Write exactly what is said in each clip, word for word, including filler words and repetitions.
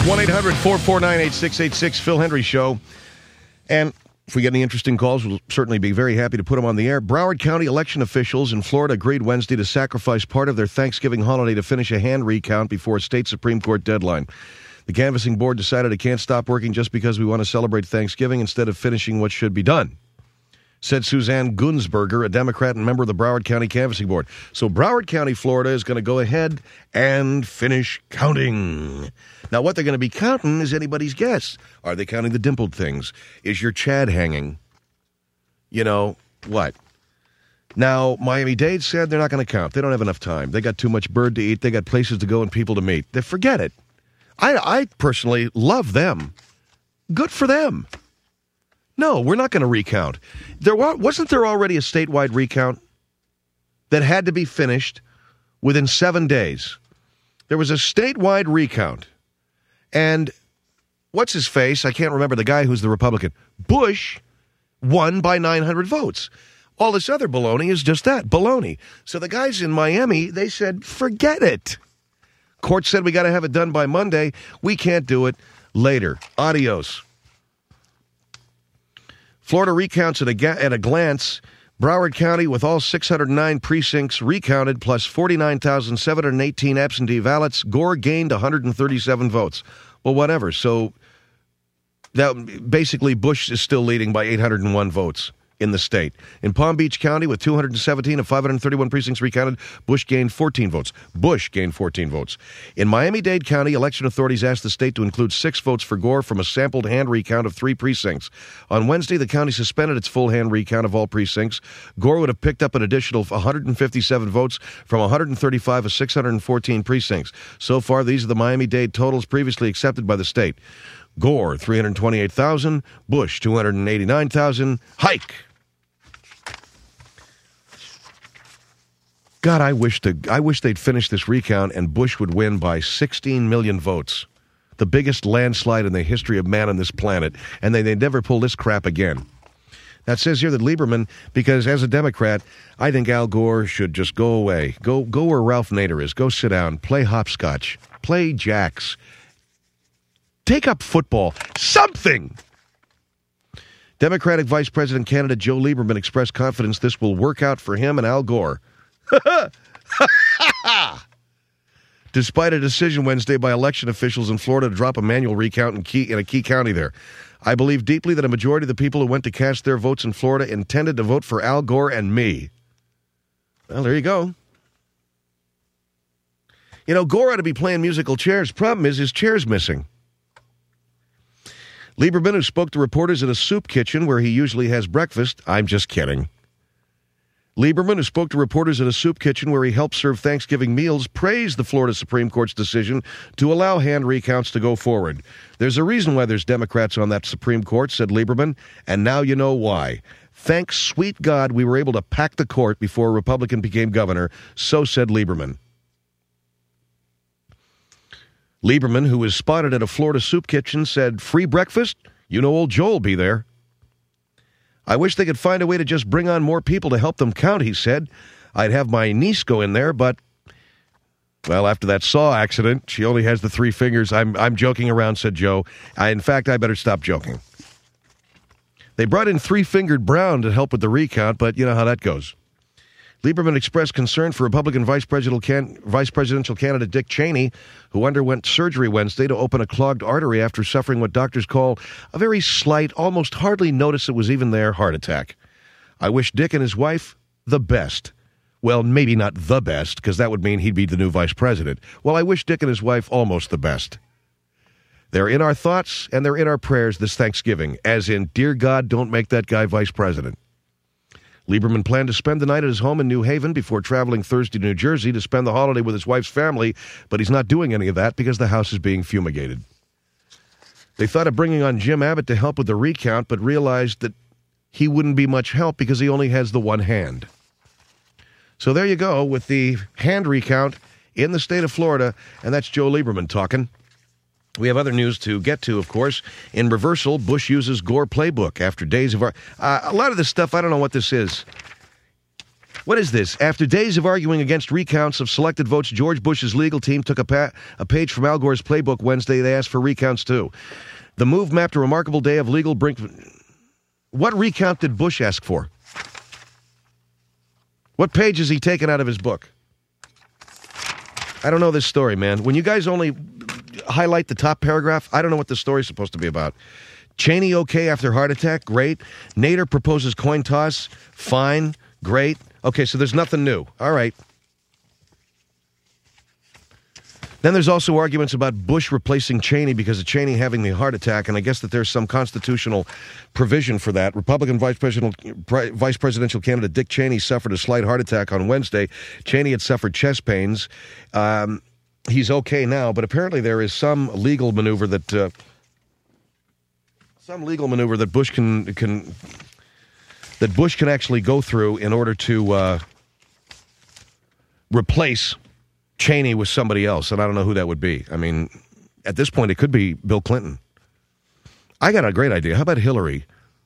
one eight hundred four four nine eight six eight six, Phil Hendrie Show. And if we get any interesting calls, we'll certainly be very happy to put them on the air. Broward County election officials in Florida agreed Wednesday to sacrifice part of their Thanksgiving holiday to finish a hand recount before a state Supreme Court deadline. The canvassing board decided it can't stop working just because we want to celebrate Thanksgiving instead of finishing what should be done, said Suzanne Gunsberger, a Democrat and member of the Broward County Canvassing Board. So Broward County, Florida, is going to go ahead and finish counting. Now, what they're going to be counting is anybody's guess. Are they counting the dimpled things? Is your Chad hanging? You know, what? Now, Miami-Dade said they're not going to count. They don't have enough time. They got too much bird to eat. They got places to go and people to meet. They forget it. I, I personally love them. Good for them. No, we're not going to recount. There wasn't there already a statewide recount that had to be finished within seven days. There was a statewide recount. And what's his face? I can't remember the guy who's the Republican. Bush won by nine hundred votes. All this other baloney is just that, baloney. So the guys in Miami, they said, forget it. Court said we got to have it done by Monday. We can't do it later. Adios. Florida recounts at a, ga- at a glance. Broward County, with all six hundred nine precincts recounted, plus forty-nine thousand seven hundred eighteen absentee ballots, Gore gained one hundred thirty-seven votes. Well, whatever. So that basically Bush is still leading by eight hundred one votes in the state. In Palm Beach County, with two hundred seventeen of five hundred thirty-one precincts recounted, Bush gained fourteen votes. Bush gained fourteen votes. In Miami-Dade County, election authorities asked the state to include six votes for Gore from a sampled hand recount of three precincts. On Wednesday, the county suspended its full hand recount of all precincts. Gore would have picked up an additional one hundred fifty-seven votes from one hundred thirty-five of six hundred fourteen precincts. So far, these are the Miami-Dade totals previously accepted by the state. Gore, three hundred twenty-eight thousand. Bush, two hundred eighty-nine thousand. Hike. God, I wish the I wish they'd finish this recount and Bush would win by sixteen million votes. The biggest landslide in the history of man on this planet. And they, they never pull this crap again. That says here that Lieberman, because as a Democrat, I think Al Gore should just go away. Go, go where Ralph Nader is. Go sit down. Play hopscotch. Play jacks. Take up football. Something! Democratic Vice President candidate Joe Lieberman expressed confidence this will work out for him and Al Gore. Despite a decision Wednesday by election officials in Florida to drop a manual recount in, key, in a key county there. I believe deeply that a majority of the people who went to cast their votes in Florida intended to vote for Al Gore and me. Well, there you go. You know, Gore ought to be playing musical chairs. Problem is, his chair's missing. Lieberman, who spoke to reporters at a soup kitchen where he usually has breakfast, I'm just kidding. Lieberman, who spoke to reporters at a soup kitchen where he helped serve Thanksgiving meals, praised the Florida Supreme Court's decision to allow hand recounts to go forward. There's a reason why there's Democrats on that Supreme Court, said Lieberman, and now you know why. Thanks, sweet God, we were able to pack the court before a Republican became governor, so said Lieberman. Lieberman, who was spotted at a Florida soup kitchen, said, free breakfast? You know old Joe'll be there. I wish they could find a way to just bring on more people to help them count, he said. I'd have my niece go in there, but, well, after that saw accident, she only has the three fingers. I'm I'm joking around, said Joe. I, in fact, I better stop joking. They brought in Three-Fingered Brown to help with the recount, but you know how that goes. Lieberman expressed concern for Republican Vice Presidential, can, Vice Presidential candidate Dick Cheney, who underwent surgery Wednesday to open a clogged artery after suffering what doctors call a very slight, almost hardly notice it was even there, heart attack. I wish Dick and his wife the best. Well, maybe not the best, because that would mean he'd be the new vice president. Well, I wish Dick and his wife almost the best. They're in our thoughts and they're in our prayers this Thanksgiving, as in, dear God, don't make that guy vice president. Lieberman planned to spend the night at his home in New Haven before traveling Thursday to New Jersey to spend the holiday with his wife's family, but he's not doing any of that because the house is being fumigated. They thought of bringing on Jim Abbott to help with the recount, but realized that he wouldn't be much help because he only has the one hand. So there you go with the hand recount in the state of Florida, and that's Joe Lieberman talking. We have other news to get to, of course. In reversal, Bush uses Gore playbook after days of... Our, uh, a lot of this stuff, I don't know what this is. What is this? After days of arguing against recounts of selected votes, George Bush's legal team took a, pa- a page from Al Gore's playbook Wednesday. They asked for recounts, too. The move mapped a remarkable day of legal brink... What recount did Bush ask for? What page is he taken out of his book? I don't know this story, man. When you guys only highlight the top paragraph, I don't know what the story's supposed to be about. Cheney okay after heart attack? Great. Nader proposes coin toss? Fine. Great. Okay, so there's nothing new. All right. Then there's also arguments about Bush replacing Cheney because of Cheney having the heart attack, and I guess that there's some constitutional provision for that. Republican Vice Presidential, Vice Presidential candidate Dick Cheney suffered a slight heart attack on Wednesday. Cheney had suffered chest pains. Um, he's okay now, but apparently there is some legal maneuver that uh, some legal maneuver that Bush can can that Bush can actually go through in order to uh, replace Cheney with somebody else, and I don't know who that would be. I mean, at this point, it could be Bill Clinton. I got a great idea. How about Hillary?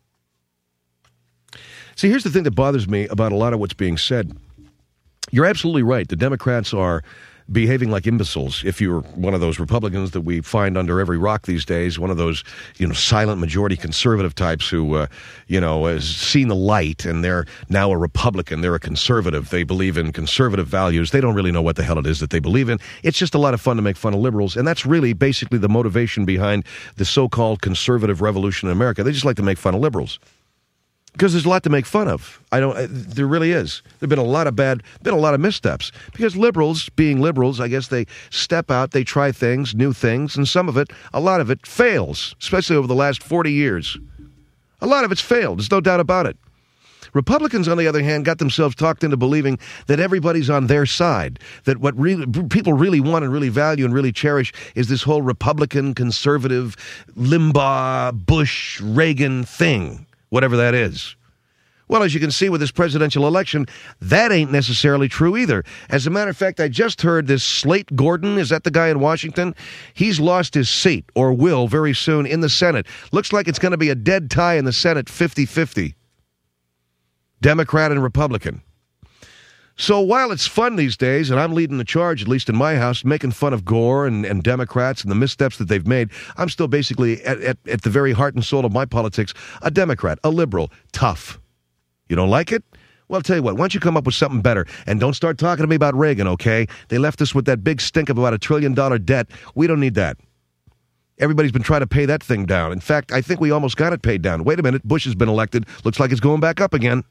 See, here's the thing that bothers me about a lot of what's being said. You're absolutely right. The Democrats are behaving like imbeciles. If you're one of those Republicans that we find under every rock these days, one of those, you know, silent majority conservative types who, uh, you know, has seen the light and they're now a Republican. They're a conservative. They believe in conservative values. They don't really know what the hell it is that they believe in. It's just a lot of fun to make fun of liberals, and that's really basically the motivation behind the so-called conservative revolution in America. They just like to make fun of liberals. Because there's a lot to make fun of. I don't. There really is. There've been a lot of bad, been a lot of missteps. Because liberals, being liberals, I guess they step out, they try things, new things, and some of it, a lot of it, fails. Especially over the last forty years. A lot of it's failed. There's no doubt about it. Republicans, on the other hand, got themselves talked into believing that everybody's on their side. That what really, people really want and really value and really cherish is this whole Republican, conservative, Limbaugh, Bush, Reagan thing. Whatever that is. Well, as you can see with this presidential election, that ain't necessarily true either. As a matter of fact, I just heard this Slate Gordon, is that the guy in Washington? He's lost his seat, or will very soon, in the Senate. Looks like it's going to be a dead tie in the Senate, fifty-fifty. Democrat and Republican. So while it's fun these days, and I'm leading the charge, at least in my house, making fun of Gore and, and Democrats and the missteps that they've made, I'm still basically, at, at, at the very heart and soul of my politics, a Democrat, a liberal, tough. You don't like it? Well, I'll tell you what, why don't you come up with something better? And don't start talking to me about Reagan, okay? They left us with that big stink of about a trillion dollar debt. We don't need that. Everybody's been trying to pay that thing down. In fact, I think we almost got it paid down. Wait a minute, Bush has been elected. Looks like it's going back up again.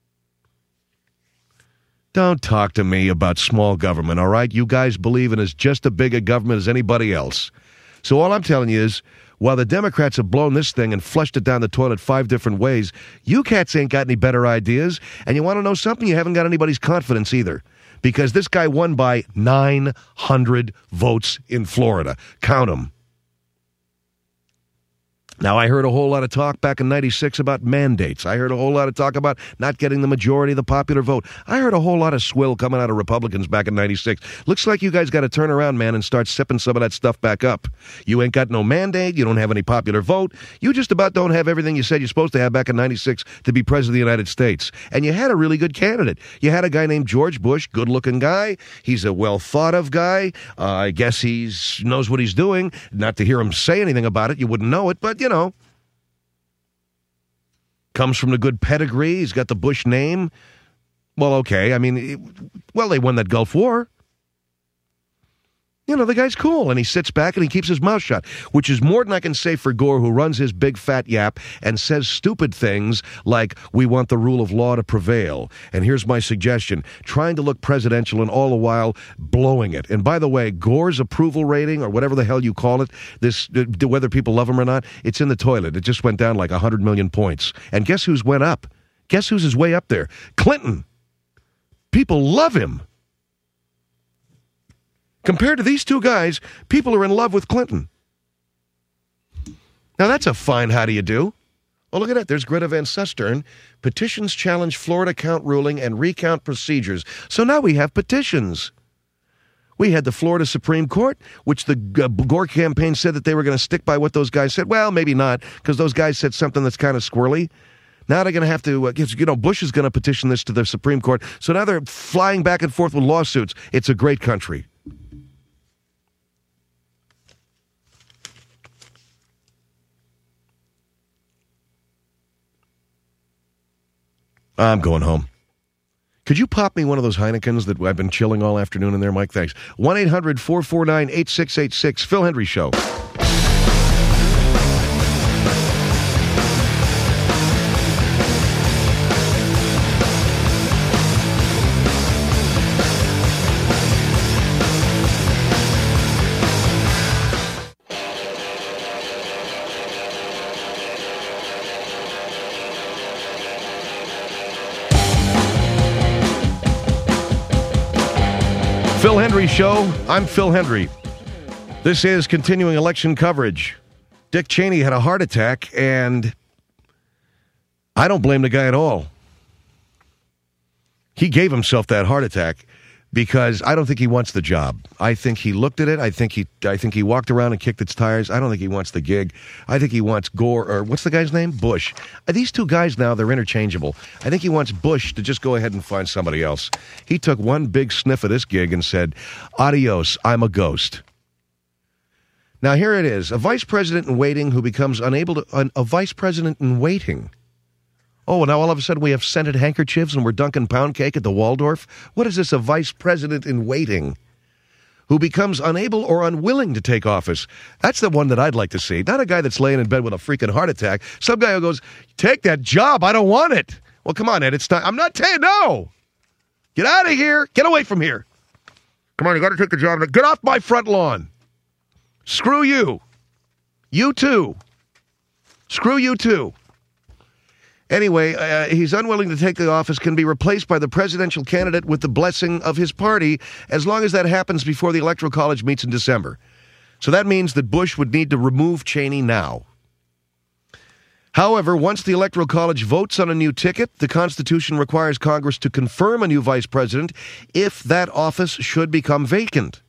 Don't talk to me about small government, all right? You guys believe in as just as big a government as anybody else. So all I'm telling you is, while the Democrats have blown this thing and flushed it down the toilet five different ways, you cats ain't got any better ideas. And you want to know something? You haven't got anybody's confidence either. Because this guy won by nine hundred votes in Florida. Count them. Now, I heard a whole lot of talk back in ninety-six about mandates. I heard a whole lot of talk about not getting the majority of the popular vote. I heard a whole lot of swill coming out of Republicans back in ninety-six. Looks like you guys got to turn around, man, and start sipping some of that stuff back up. You ain't got no mandate. You don't have any popular vote. You just about don't have everything you said you're supposed to have back in ninety-six to be president of the United States. And you had a really good candidate. You had a guy named George Bush, good-looking guy. He's a well-thought-of guy. Uh, I guess he knows what he's doing. Not to hear him say anything about it, you wouldn't know it, but, you know. Comes from the good pedigree. He's got the Bush name. Well, okay. I mean, it, well, they won that Gulf War. You know, the guy's cool, and he sits back and he keeps his mouth shut, which is more than I can say for Gore, who runs his big fat yap and says stupid things like, we want the rule of law to prevail. And here's my suggestion, trying to look presidential and all the while blowing it. And by the way, Gore's approval rating, or whatever the hell you call it, this whether people love him or not, it's in the toilet. It just went down like one hundred million points. And guess who's went up? Guess who's his way up there? Clinton. People love him. Compared to these two guys, people are in love with Clinton. Now, that's a fine how do you do. Oh, look at that. There's Greta Van Susteren. Petitions challenge Florida count ruling and recount procedures. So now we have petitions. We had the Florida Supreme Court, which the uh, Gore campaign said that they were going to stick by what those guys said. Well, maybe not, because those guys said something that's kind of squirrely. Now they're going to have to, uh, you know, Bush is going to petition this to the Supreme Court. So now they're flying back and forth with lawsuits. It's a great country. I'm going home. Could you pop me one of those Heinekens that I've been chilling all afternoon in there, Mike? Thanks. one eight hundred four four nine eight six eight six. Phil Hendrie Show. Phil Hendrie Show. I'm Phil Hendrie. This is continuing election coverage. Dick Cheney had a heart attack, and I don't blame the guy at all. He gave himself that heart attack because I don't think he wants the job. I think he looked at it. I think he I think he walked around and kicked its tires. I don't think he wants the gig. I think he wants Gore, or what's the guy's name? Bush. These two guys now, they're interchangeable. I think he wants Bush to just go ahead and find somebody else. He took one big sniff of this gig and said, adios, I'm a ghost. Now here it is, a vice president in waiting who becomes unable to, uh, a vice president in waiting. Oh, now all of a sudden we have scented handkerchiefs and we're dunking pound cake at the Waldorf? What is this, a vice president in waiting who becomes unable or unwilling to take office? That's the one that I'd like to see. Not a guy that's laying in bed with a freaking heart attack. Some guy who goes, take that job, I don't want it. Well, come on, Ed, it's not, I'm not saying no. Get out of here. Get away from here. Come on, you got to take the job. Get off my front lawn. Screw you. You too. Screw you too. Anyway, uh, he's unwilling to take the office, can be replaced by the presidential candidate with the blessing of his party, as long as that happens before the Electoral College meets in December. So that means that Bush would need to remove Cheney now. However, once the Electoral College votes on a new ticket, the Constitution requires Congress to confirm a new vice president if that office should become vacant.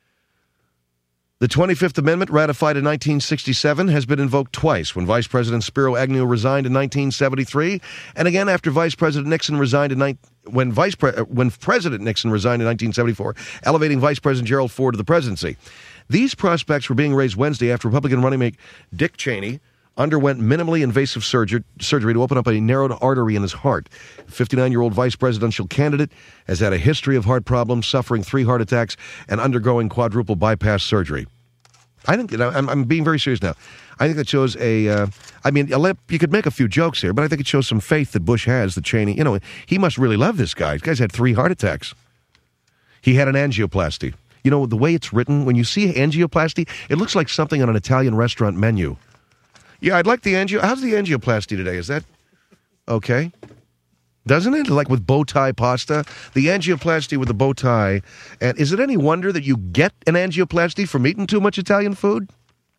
The twenty-fifth Amendment, ratified in nineteen sixty-seven, has been invoked twice, when Vice President Spiro Agnew resigned in nineteen seventy-three, and again after Vice President Nixon resigned in ni- when Vice Pre- when President Nixon resigned in nineteen seventy-four, elevating Vice President Gerald Ford to the presidency. These prospects were being raised Wednesday after Republican running mate Dick Cheney underwent minimally invasive surgery, surgery to open up a narrowed artery in his heart. The fifty-nine-year-old vice presidential candidate has had a history of heart problems, suffering three heart attacks, and undergoing quadruple bypass surgery. I think, you know, I'm, I'm being very serious now. I think that shows a, uh, I mean, you could make a few jokes here, but I think it shows some faith that Bush has, that Cheney, you know, he must really love this guy. This guy's had three heart attacks. He had an angioplasty. You know, the way it's written, when you see angioplasty, it looks like something on an Italian restaurant menu. Yeah, I'd like the angio... How's the angioplasty today? Is that okay? Doesn't it? Like with bow tie pasta? The angioplasty with the bow tie. And is it any wonder that you get an angioplasty from eating too much Italian food?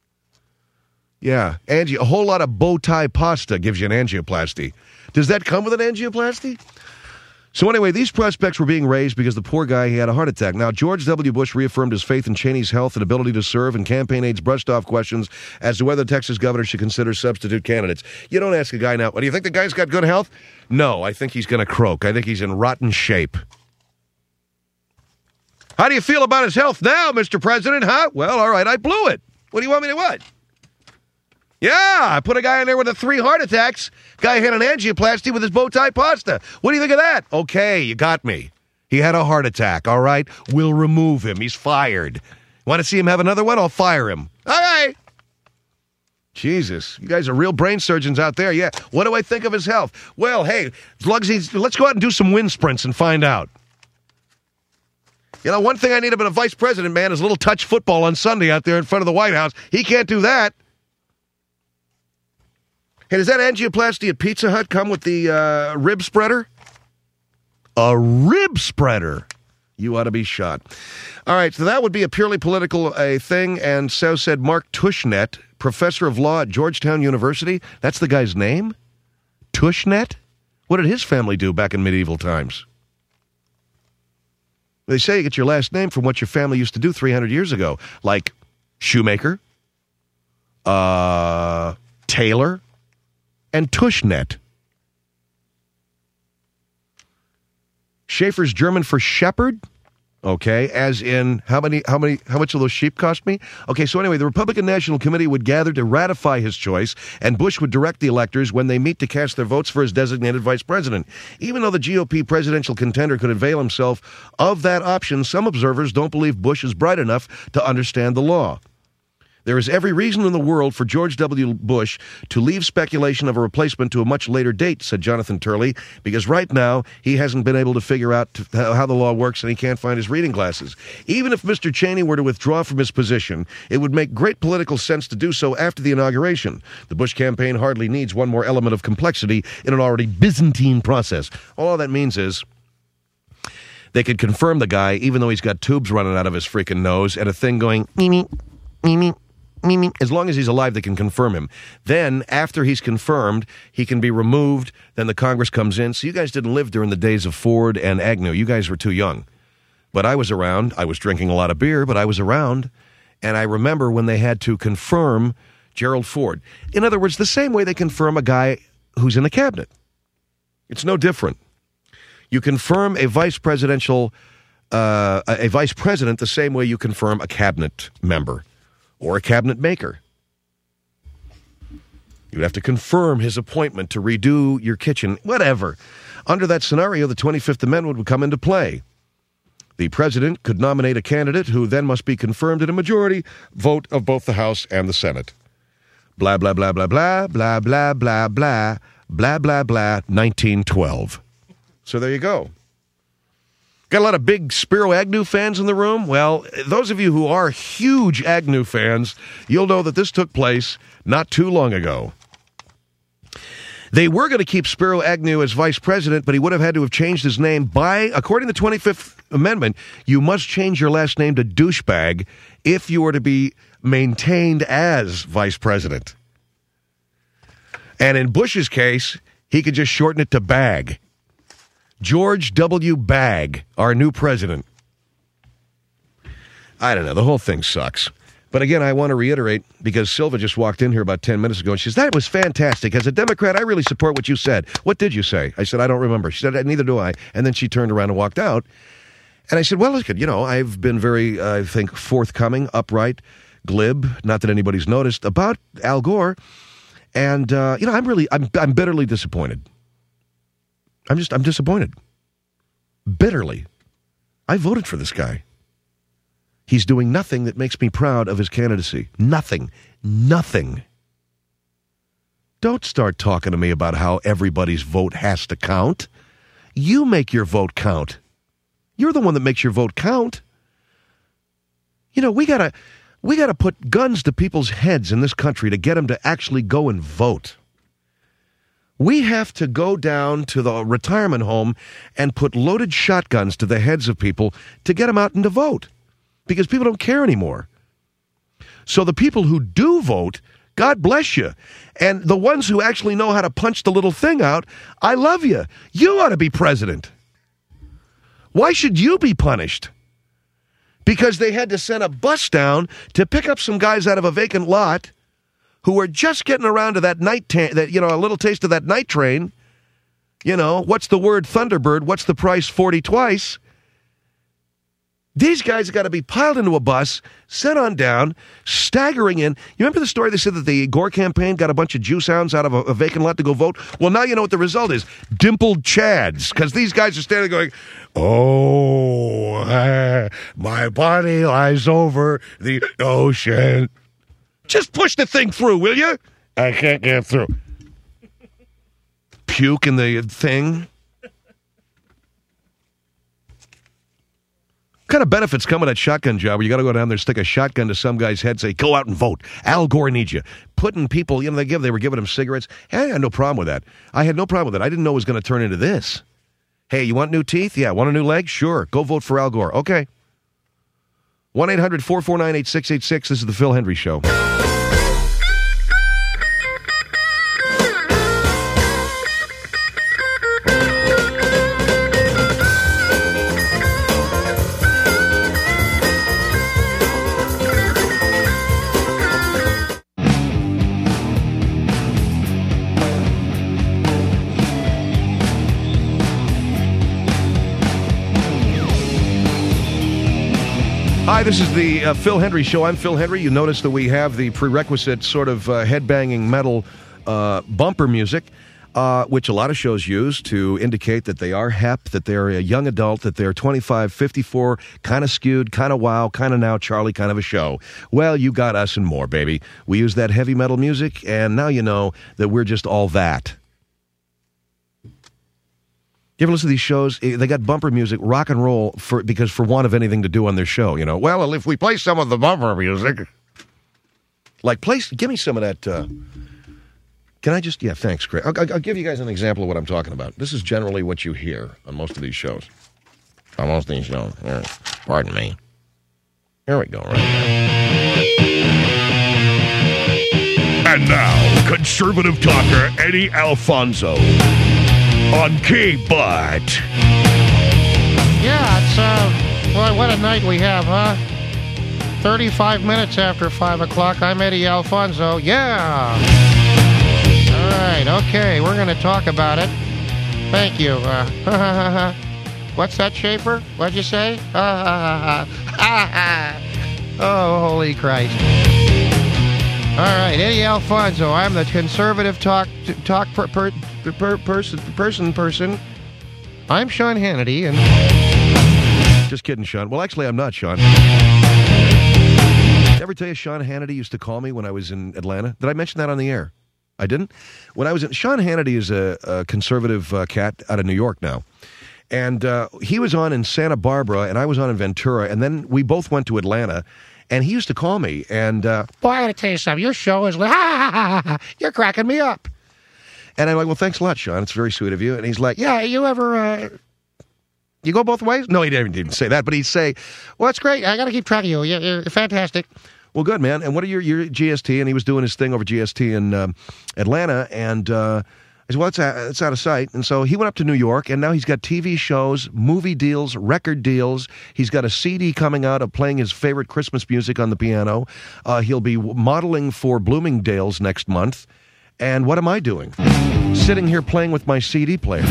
Yeah, angi- a whole lot of bow tie pasta gives you an angioplasty. Does that come with an angioplasty? So anyway, these prospects were being raised because the poor guy, he had a heart attack. Now, George W. Bush reaffirmed his faith in Cheney's health and ability to serve, and campaign aides brushed off questions as to whether the Texas governor should consider substitute candidates. You don't ask a guy now, what, do you think the guy's got good health? No, I think he's going to croak. I think he's in rotten shape. How do you feel about his health now, Mister President, huh? Well, all right, I blew it. What do you want me to what? Yeah, I put a guy in there with the three heart attacks. Guy had an angioplasty with his bow tie pasta. What do you think of that? Okay, you got me. He had a heart attack, all right? We'll remove him. He's fired. Want to see him have another one? I'll fire him. All right. Jesus, you guys are real brain surgeons out there. Yeah, what do I think of his health? Well, hey, as long as he's, let's go out and do some wind sprints and find out. You know, one thing I need about a vice president, man, is a little touch football on Sunday out there in front of the White House. He can't do that. Hey, does that angioplasty at Pizza Hut come with the uh, rib spreader? A rib spreader. You ought to be shot. All right, so that would be a purely political uh, thing, and so said Mark Tushnet, professor of law at Georgetown University. That's the guy's name? Tushnet? What did his family do back in medieval times? They say you get your last name from what your family used to do three hundred years ago, like shoemaker, uh, tailor, and Tushnet. Schaefer's German for shepherd. Okay, as in how many, how many, how much will those sheep cost me? Okay, so anyway, the Republican National Committee would gather to ratify his choice, and Bush would direct the electors when they meet to cast their votes for his designated vice president. Even though the G O P presidential contender could avail himself of that option, some observers don't believe Bush is bright enough to understand the law. There is every reason in the world for George W. Bush to leave speculation of a replacement to a much later date, said Jonathan Turley, because right now he hasn't been able to figure out how the law works and he can't find his reading glasses. Even if Mister Cheney were to withdraw from his position, it would make great political sense to do so after the inauguration. The Bush campaign hardly needs one more element of complexity in an already Byzantine process. All that means is they could confirm the guy even though he's got tubes running out of his freaking nose and a thing going, me, me, me, me. As long as he's alive, they can confirm him. Then, after he's confirmed, he can be removed. Then the Congress comes in. So you guys didn't live during the days of Ford and Agnew. You guys were too young. But I was around. I was drinking a lot of beer, but I was around. And I remember when they had to confirm Gerald Ford. In other words, the same way they confirm a guy who's in the cabinet. It's no different. You confirm a vice presidential, uh, a vice president the same way you confirm a cabinet member. Or a cabinet maker. You'd have to confirm his appointment to redo your kitchen, whatever. Under that scenario, the twenty-fifth Amendment would come into play. The president could nominate a candidate who then must be confirmed in a majority vote of both the House and the Senate. Blah, blah, blah, blah, blah, blah, blah, blah, blah, blah, blah, blah, nineteen twelve. So there you go. Got a lot of big Spiro Agnew fans in the room? Well, those of you who are huge Agnew fans, you'll know that this took place not too long ago. They were going to keep Spiro Agnew as vice president, but he would have had to have changed his name by, according to the twenty-fifth Amendment, you must change your last name to douchebag if you were to be maintained as vice president. And in Bush's case, he could just shorten it to Bag. George W. Bag, our new president. I don't know. The whole thing sucks. But again, I want to reiterate, because Silva just walked in here about ten minutes ago, and she says, that was fantastic. As a Democrat, I really support what you said. What did you say? I said, I don't remember. She said, neither do I. And then she turned around and walked out. And I said, well, look, you know, I've been very, uh, I think, forthcoming, upright, glib, not that anybody's noticed, about Al Gore. And, uh, you know, I'm really, I'm, I'm bitterly disappointed. I'm just, I'm disappointed. Bitterly. I voted for this guy. He's doing nothing that makes me proud of his candidacy. Nothing. Nothing. Don't start talking to me about how everybody's vote has to count. You make your vote count. You're the one that makes your vote count. You know, we gotta, we gotta put guns to people's heads in this country to get them to actually go and vote. We have to go down to the retirement home and put loaded shotguns to the heads of people to get them out and to vote, because people don't care anymore. So the people who do vote, God bless you. And the ones who actually know how to punch the little thing out, I love you. You ought to be president. Why should you be punished? Because they had to send a bus down to pick up some guys out of a vacant lot who are just getting around to that night, ta- that you know, a little taste of that night train. You know, what's the word Thunderbird? What's the price forty twice? These guys have got to be piled into a bus, sent on down, staggering in. You remember the story they said that the Gore campaign got a bunch of Jew sounds out of a, a vacant lot to go vote? Well, now you know what the result is. Dimpled Chads, because these guys are standing going, oh, uh, my body lies over the ocean. Just push the thing through, will you? I can't get through. Puke in the thing. What kind of benefits come with that shotgun job where you got to go down there, stick a shotgun to some guy's head, say, go out and vote. Al Gore needs you. Putting people, you know, they give, they were giving them cigarettes. Hey, I had no problem with that. I had no problem with it. I didn't know it was going to turn into this. Hey, you want new teeth? Yeah. Want a new leg? Sure. Go vote for Al Gore. Okay. one eight hundred four four nine eight six eight six. This is the Phil Hendry Show. this is the uh, Phil Hendrie Show. I'm Phil Hendrie. You notice that we have the prerequisite sort of uh, headbanging metal uh, bumper music, uh, which a lot of shows use to indicate that they are hep, that they're a young adult, that they're twenty-five, fifty-four, kind of skewed, kind of wow, kind of now Charlie kind of a show. Well, you got us and more, baby. We use that heavy metal music, and now you know that we're just all that. You ever listen to these shows? They got bumper music, rock and roll, for because for want of anything to do on their show, you know. Well, if we play some of the bumper music, like play, give me some of that. Uh, can I just? Yeah, thanks, Craig. I'll, I'll give you guys an example of what I'm talking about. This is generally what you hear on most of these shows. On most of these shows. Here, pardon me. Here we go. Right now. And now, conservative talker Eddie Alfonso. On K-Butt. Yeah, it's, uh, boy, what a night we have, huh? thirty-five minutes after five o'clock, I'm Eddie Alfonso. Yeah! All right, okay, we're going to talk about it. Thank you. Uh, what's that, Schaefer? What'd you say? Oh, holy Christ. All right, Eddie Alfonso. I'm the conservative talk talk per, per, per, person person person. I'm Sean Hannity, and just kidding, Sean. Well, actually, I'm not, Sean. Did I ever tell you Sean Hannity used to call me when I was in Atlanta? Did I mention that on the air? I didn't. When I was in, Sean Hannity is a, a conservative uh, cat out of New York now. And uh, he was on in Santa Barbara, and I was on in Ventura, and then we both went to Atlanta. And he used to call me, and... Uh, Boy, I gotta tell you something. Your show is like, ha, ha, ha, ha, you're cracking me up. And I'm like, well, thanks a lot, Sean. It's very sweet of you. And he's like, yeah, you ever... Uh, you go both ways? No, he didn't, didn't say that, but he'd say... Well, it's great. I gotta keep track of you. You're, you're fantastic. Well, good, man. And what are your, your G S T? And he was doing his thing over G S T in um, Atlanta, and... Uh, I said, well, it's, uh, it's out of sight. And so he went up to New York, and now he's got T V shows, movie deals, record deals. He's got a C D coming out of playing his favorite Christmas music on the piano. Uh, he'll be modeling for Bloomingdale's next month. And what am I doing? Sitting here playing with my C D player.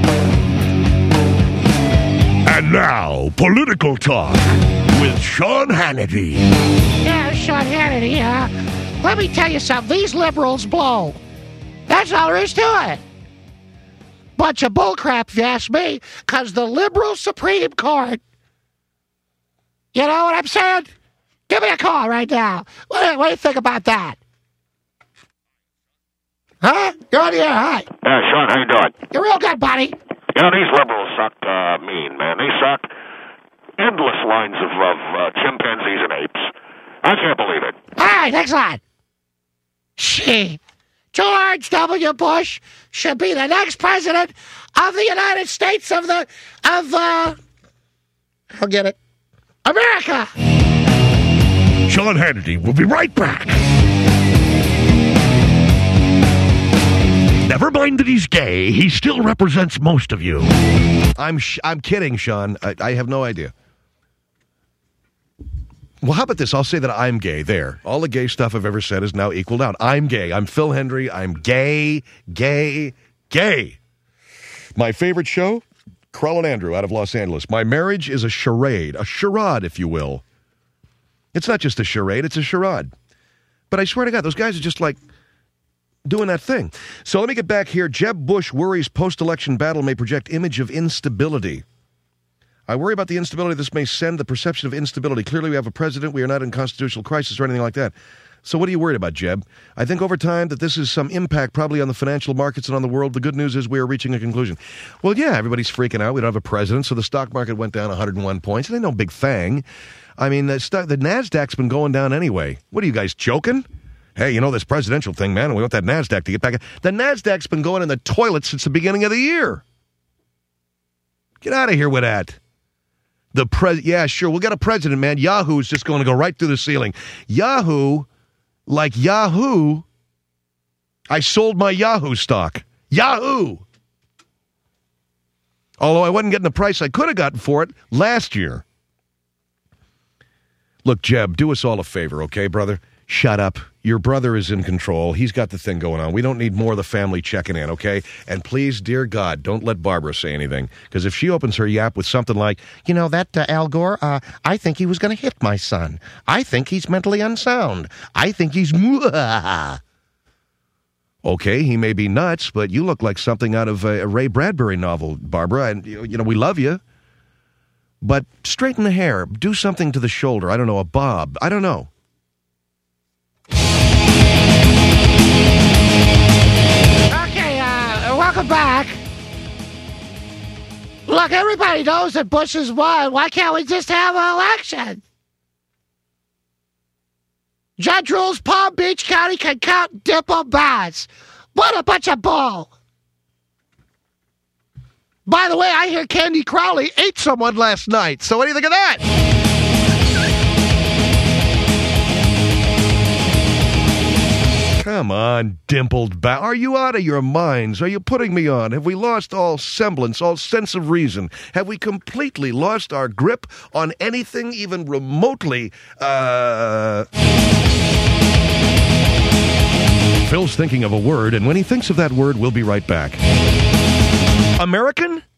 And now, political talk with Sean Hannity. Yeah, Sean Hannity, uh, let me tell you something. These liberals blow. That's all there is to it. Bunch of bullcrap, if you ask me, because the liberal Supreme Court, you know what I'm saying? Give me a call right now. What, what do you think about that? Huh? You're on the air, hi. Yeah, Sean, how you doing? You're real good, buddy. You know, these liberals suck uh, mean, man. They suck endless lines of, of uh, chimpanzees and apes. I can't believe it. All right, thanks a lot. Gee. George W. Bush should be the next president of the United States of the, of, uh, I'll get it, America. Sean Hannity will be right back. Never mind that he's gay, he still represents most of you. I'm sh- I'm kidding, Sean. I, I have no idea. Well, how about this? I'll say that I'm gay. There. All the gay stuff I've ever said is now equaled out. I'm gay. I'm Phil Hendrie. I'm gay, gay, gay. My favorite show? Carl and Andrew out of Los Angeles. My marriage is a charade. A charade, if you will. It's not just a charade. It's a charade. But I swear to God, those guys are just like doing that thing. So let me get back here. Jeb Bush worries post-election battle may project image of instability. I worry about the instability this may send, the perception of instability. Clearly, we have a president. We are not in constitutional crisis or anything like that. So what are you worried about, Jeb? I think over time that this is some impact probably on the financial markets and on the world. The good news is we are reaching a conclusion. Well, yeah, everybody's freaking out. We don't have a president, so the stock market went down one hundred one points. It ain't no big thing. I mean, the, st- the NASDAQ's been going down anyway. What are you guys, joking? Hey, you know this presidential thing, man, and we want that NASDAQ to get back. The NASDAQ's been going in the toilet since the beginning of the year. Get out of here with that. The pres, yeah, sure, we'll get a president, man. Yahoo's just going to go right through the ceiling. Yahoo, like Yahoo, I sold my Yahoo stock. Yahoo! Although I wasn't getting the price I could have gotten for it last year. Look, Jeb, do us all a favor, okay, brother? Shut up. Your brother is in control. He's got the thing going on. We don't need more of the family checking in, okay? And please, dear God, don't let Barbara say anything. Because if she opens her yap with something like, you know, that uh, Al Gore, uh, I think he was going to hit my son. I think he's mentally unsound. I think he's... Okay, he may be nuts, but you look like something out of a, a Ray Bradbury novel, Barbara. And, you know, we love you. But straighten the hair. Do something to the shoulder. I don't know, a bob. I don't know. Okay, uh, welcome back. Look, everybody knows that Bush has won. Why can't we just have an election? Judge rules Palm Beach County can count diplomats. What a bunch of bull. By the way, I hear Candy Crowley ate someone last night. So what do you think of that? Come on, dimpled ba- Are you out of your minds? Are you putting me on? Have we lost all semblance, all sense of reason? Have we completely lost our grip on anything even remotely, uh... Phil's thinking of a word, and when he thinks of that word, we'll be right back. American?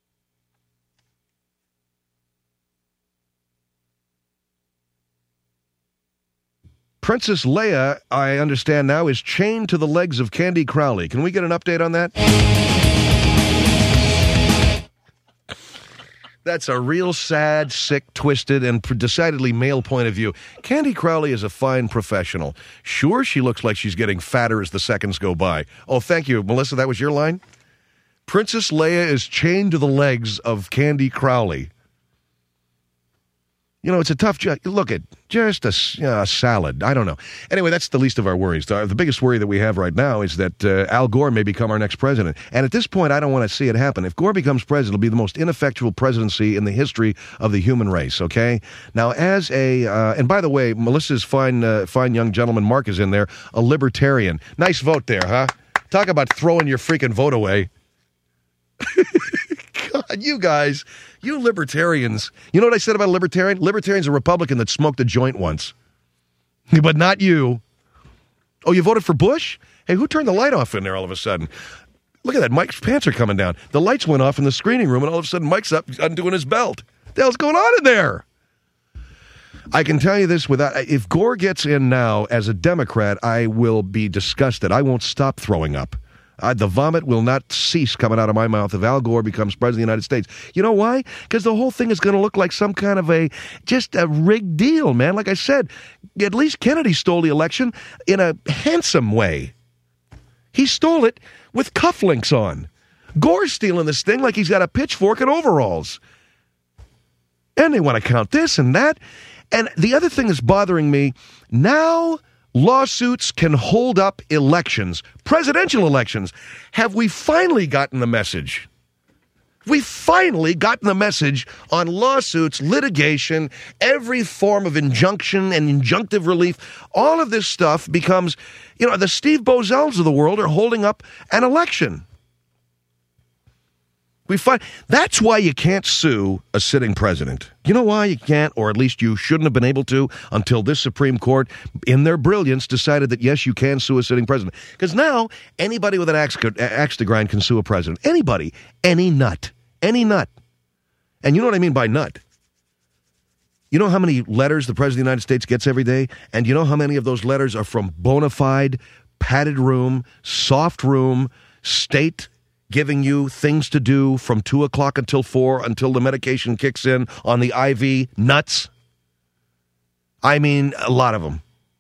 Princess Leia, I understand now, is chained to the legs of Candy Crowley. Can we get an update on that? That's a real sad, sick, twisted, and decidedly male point of view. Candy Crowley is a fine professional. Sure, she looks like she's getting fatter as the seconds go by. Oh, thank you. Melissa, that was your line? Princess Leia is chained to the legs of Candy Crowley. You know, it's a tough job. Look at just a, you know, a salad. I don't know. Anyway, that's the least of our worries. The, the biggest worry that we have right now is that uh, Al Gore may become our next president. And at this point, I don't want to see it happen. If Gore becomes president, it'll be the most ineffectual presidency in the history of the human race, okay? Now, as a, uh, and by the way, Melissa's fine, uh, fine young gentleman, Mark, is in there, a libertarian. Nice vote there, huh? Talk about throwing your freaking vote away. God, you guys, you libertarians. You know what I said about a libertarian? Libertarian's a Republican that smoked a joint once. But not you. Oh, you voted for Bush? Hey, who turned the light off in there all of a sudden? Look at that, Mike's pants are coming down. The lights went off in the screening room, and all of a sudden Mike's up undoing his belt. What the hell's going on in there? I can tell you this without, if Gore gets in now as a Democrat, I will be disgusted. I won't stop throwing up. Uh, the vomit will not cease coming out of my mouth if Al Gore becomes president of the United States. You know why? Because the whole thing is going to look like some kind of a, just a rigged deal, man. Like I said, at least Kennedy stole the election in a handsome way. He stole it with cufflinks on. Gore's stealing this thing like he's got a pitchfork and overalls. And they want to count this and that. And the other thing that's bothering me, now lawsuits can hold up elections, presidential elections. Have we finally gotten the message? We've finally gotten the message on lawsuits, litigation, every form of injunction and injunctive relief. All of this stuff becomes, you know, the Steve Bozels of the world are holding up an election. We find that's why you can't sue a sitting president. You know why you can't, or at least you shouldn't have been able to until this Supreme Court, in their brilliance, decided that, yes, you can sue a sitting president. Because now, anybody with an axe, axe to grind can sue a president. Anybody. Any nut. Any nut. And you know what I mean by nut? You know how many letters the President of the United States gets every day? And you know how many of those letters are from bona fide, padded room, soft room, state giving you things to do from two o'clock until four until the medication kicks in on the I V nuts? I mean, a lot of them.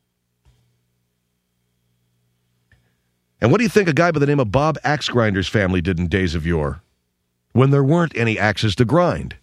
And what do you think a guy by the name of Bob Axe Grinder's family did in days of yore, when there weren't any axes to grind?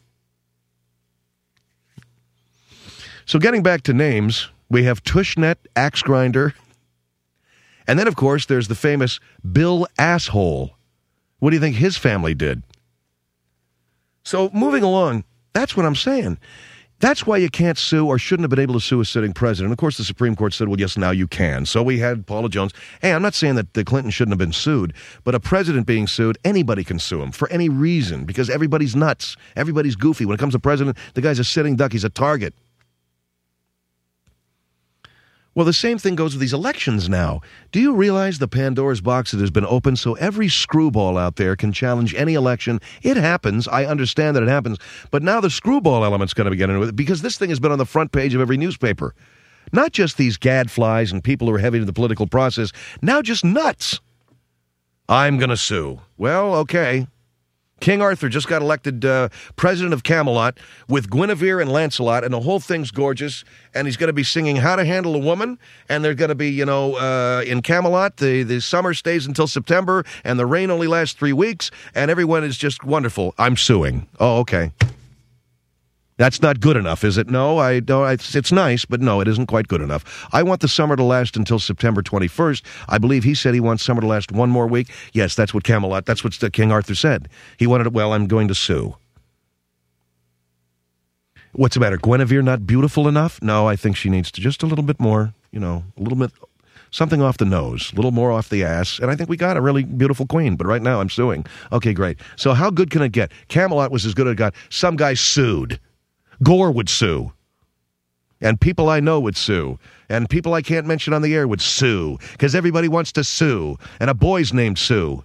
So getting back to names, we have Tushnet Axe Grinder. And then, of course, there's the famous Bill Asshole. What do you think his family did? So moving along, that's what I'm saying. That's why you can't sue or shouldn't have been able to sue a sitting president. Of course, the Supreme Court said, well, yes, now you can. So we had Paula Jones. Hey, I'm not saying that the Clinton shouldn't have been sued, but a president being sued, anybody can sue him for any reason because everybody's nuts. Everybody's goofy. When it comes to president, the guy's a sitting duck. He's a target. Well, the same thing goes with these elections now. Do you realize the Pandora's box that has been opened so every screwball out there can challenge any election? It happens. I understand that it happens. But now the screwball element's going to be getting into it because this thing has been on the front page of every newspaper. Not just these gadflies and people who are heavy to the political process. Now just nuts. I'm going to sue. Well, okay. King Arthur just got elected uh, president of Camelot with Guinevere and Lancelot, and the whole thing's gorgeous. And he's going to be singing How to Handle a Woman, and they're going to be, you know, uh, in Camelot, the, the summer stays until September, and the rain only lasts three weeks, and everyone is just wonderful. I'm suing. Oh, okay. That's not good enough, is it? No, I don't. It's, it's nice, but no, it isn't quite good enough. I want the summer to last until September twenty-first. I believe he said he wants summer to last one more week. Yes, that's what Camelot, that's what King Arthur said. He wanted it, well, I'm going to sue. What's the matter? Guinevere not beautiful enough? No, I think she needs to just a little bit more, you know, a little bit, something off the nose, a little more off the ass, and I think we got a really beautiful queen, but right now I'm suing. Okay, great. So how good can it get? Camelot was as good as it got. Some guy sued. Gore would sue. And people I know would sue. And people I can't mention on the air would sue. Because everybody wants to sue. And a boy's named Sue.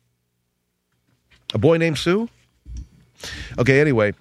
A boy named Sue? Okay, anyway.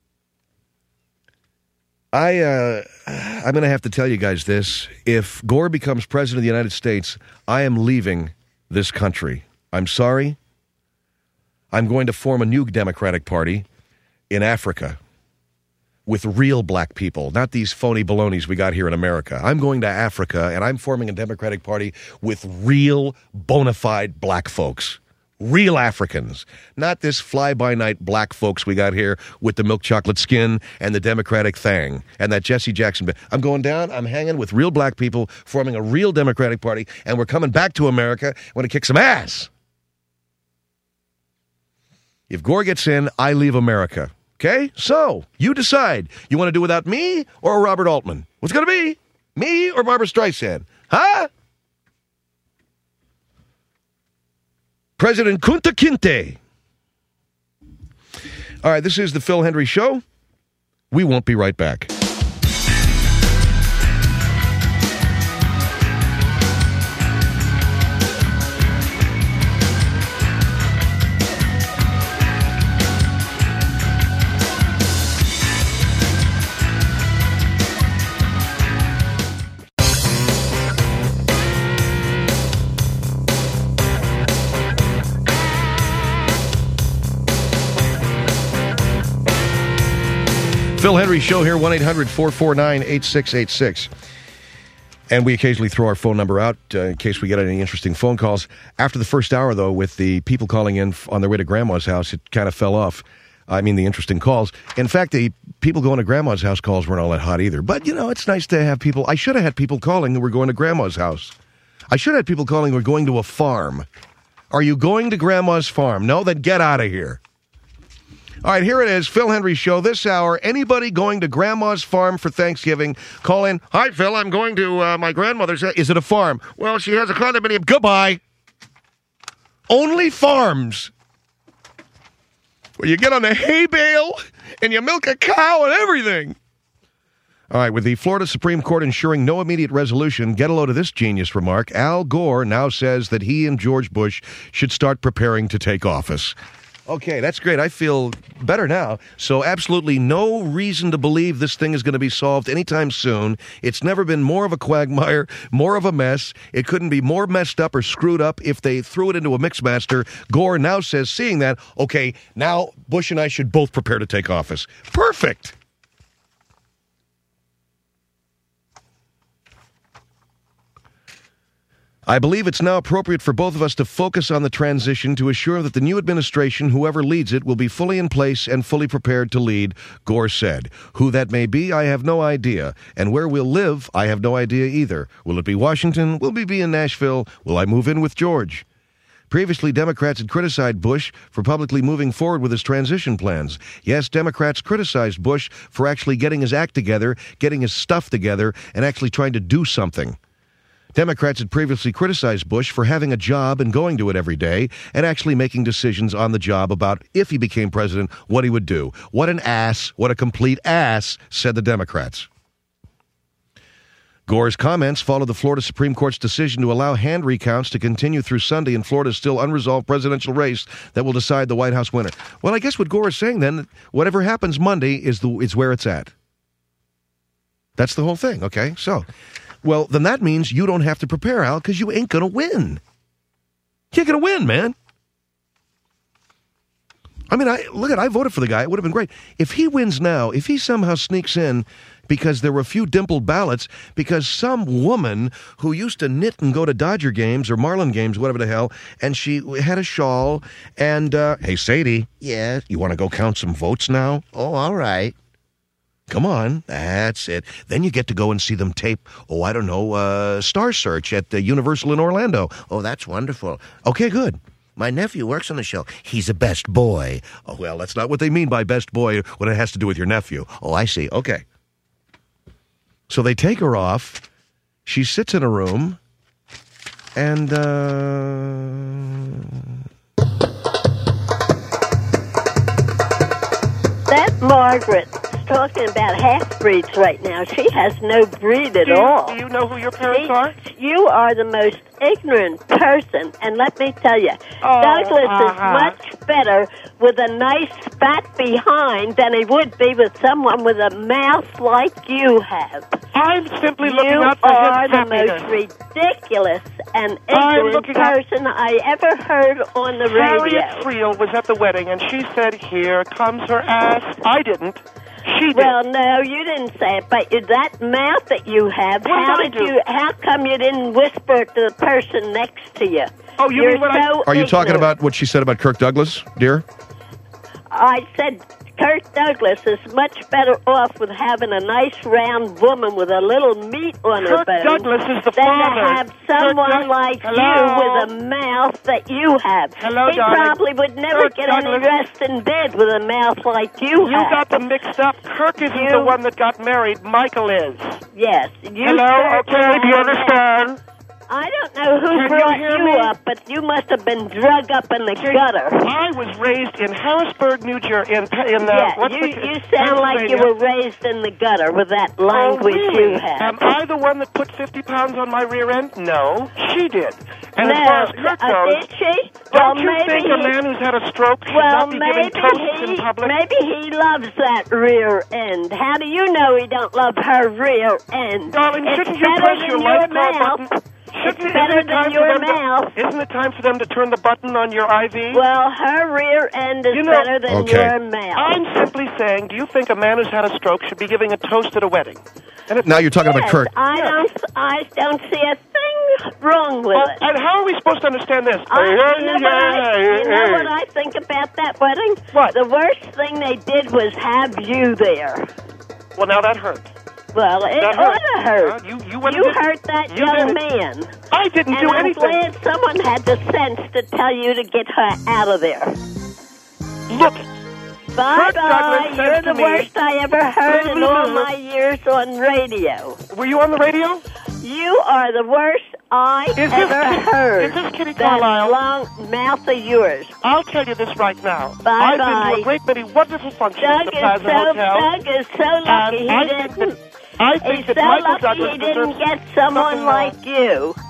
I, uh, I'm going to have to tell you guys this. If Gore becomes president of the United States, I am leaving this country. I'm sorry. I'm going to form a new Democratic Party in Africa. With real black people, not these phony balonies we got here in America. I'm going to Africa, and I'm forming a Democratic Party with real, bona fide black folks. Real Africans. Not this fly-by-night black folks we got here with the milk chocolate skin and the Democratic thing and that Jesse Jackson. I'm going down, I'm hanging with real black people, forming a real Democratic Party, and we're coming back to America. I want to kick some ass. If Gore gets in, I leave America. Okay, so you decide. You want to do without me or Robert Altman? What's going to be? Me or Barbara Streisand? Huh? President Kunta Kinte. All right, this is the Phil Hendry Show. We won't be right back. Phil Hendry Show here, one eight hundred four four nine eight six eight six. And we occasionally throw our phone number out uh, in case we get any interesting phone calls. After the first hour, though, with the people calling in on their way to Grandma's house, it kind of fell off. I mean, the interesting calls. In fact, the people going to Grandma's house calls weren't all that hot either. But, you know, it's nice to have people. I should have had people calling who were going to Grandma's house. I should have had people calling who were going to a farm. Are you going to Grandma's farm? No? Then get out of here. All right, here it is, Phil Hendry Show. This hour, anybody going to Grandma's farm for Thanksgiving, call in. Hi, Phil, I'm going to uh, my grandmother's. Is it a farm? Well, she has a condominium. Goodbye. Only farms. Where you get on the hay bale and you milk a cow and everything. All right, with the Florida Supreme Court ensuring no immediate resolution, get a load of this genius remark. Al Gore now says that he and George Bush should start preparing to take office. Okay, that's great. I feel better now. So absolutely no reason to believe this thing is going to be solved anytime soon. It's never been more of a quagmire, more of a mess. It couldn't be more messed up or screwed up if they threw it into a mixmaster. Gore now says, seeing that, okay, now Bush and I should both prepare to take office. Perfect. I believe it's now appropriate for both of us to focus on the transition to assure that the new administration, whoever leads it, will be fully in place and fully prepared to lead, Gore said. Who that may be, I have no idea. And where we'll live, I have no idea either. Will it be Washington? Will we be in Nashville? Will I move in with George? Previously, Democrats had criticized Bush for publicly moving forward with his transition plans. Yes, Democrats criticized Bush for actually getting his act together, getting his stuff together, and actually trying to do something. Democrats had previously criticized Bush for having a job and going to it every day and actually making decisions on the job about, if he became president, what he would do. What an ass, what a complete ass, said the Democrats. Gore's comments follow the Florida Supreme Court's decision to allow hand recounts to continue through Sunday in Florida's still unresolved presidential race that will decide the White House winner. Well, I guess what Gore is saying then, whatever happens Monday is the is where it's at. That's the whole thing, okay? So, well, then that means you don't have to prepare, Al, because you ain't going to win. You ain't going to win, man. I mean, I look at I voted for the guy. It would have been great. If he wins now, if he somehow sneaks in because there were a few dimpled ballots, because some woman who used to knit and go to Dodger games or Marlin games, whatever the hell, and she had a shawl, and, uh, hey, Sadie. Yes. You want to go count some votes now? Oh, all right. Come on. That's it. Then you get to go and see them tape, oh, I don't know, uh, Star Search at the Universal in Orlando. Oh, that's wonderful. Okay, good. My nephew works on the show. He's a best boy. Oh, well, that's not what they mean by best boy when it has to do with your nephew. Oh, I see. Okay. So they take her off. She sits in a room. And, uh... That Margaret's talking about half-breeds right now. She has no breed at do you, all. Do you know who your parents She- are? You are the most ignorant person, and let me tell you, Oh, Douglas uh-huh. is much better with a nice fat behind than he would be with someone with a mouth like you have. I'm simply looking You out for are his the happiness. most ridiculous and I'm ignorant looking at- person I ever heard on the Harriet radio. Friel was at the wedding, and she said, "Here comes her ass." I didn't. She did. Well, no, you didn't say it, but that mouth that you have, What how did I did do? you? How come you didn't whisper it to the person next to you? Oh, you You're mean what I- so Are you talking ignorant. about what she said about Kirk Douglas, dear? I said Kirk Douglas is much better off with having a nice round woman with a little meat on her Kirk bone Douglas is the than father. to have Kirk someone Doug- like Hello? you with a mouth that you have. Hello, he darling. probably would never Kirk get any Douglas- rest in bed with a mouth like you, You have. got them mixed up. Kirk isn't You- the one that got married. Michael is. Yes. You Hello? certainly Okay, do you have a mouth. understand? I don't know who Can you brought hear you me? up, but you must have been drug up in the gutter. I was raised in Harrisburg, New Jersey. In, in uh, yeah, what's you, the, you sound like you Pennsylvania. were raised in the gutter with that Oh, language really? you have. Am I the one that put fifty pounds on my rear end? No, she did. And no, as far as Kirk uh, goes, did she? don't well, you maybe think a he, man who's had a stroke should well, not be maybe giving toasts he, in public? maybe he loves that rear end. How do you know he don't love her rear end? Darling, it's shouldn't you better press than your your light call mouth. button? Shouldn't It's it- better isn't it than time your for them mouth. To, isn't it time for them to turn the button on your I V? Well, her rear end is You know- better than Okay. your mouth. I'm simply saying, do you think a man who's had a stroke should be giving a toast at a wedding? And if Now you're talking about Yes, Kirk. I Yes. don't. I don't see a thing wrong with Oh, it. and how are we supposed to understand this? I, you, know what I, you know what I think about that wedding? What? The worst thing they did was have you there. Well, now that hurt. Well, it That ought hurt. to hurt. Uh, you, you, went You and did- hurt that you young did it. man. I didn't And do I'm anything. glad someone had the sense to tell you to get her out of there. Look, Bye Kirk Douglas bye. said You're to the me- worst I ever heard in all my years on radio. were you on the radio? You are the worst I Is this- ever heard. is this Kitty that Carlisle? long mouth of yours. I'll tell you this right now. Bye, I've been bye. to a great many wonderful functions Doug at the is Plaza so Hotel. Doug is so lucky and I he think didn't. that, I think He's that so Michael lucky Douglas he didn't deserves get someone something more. like you.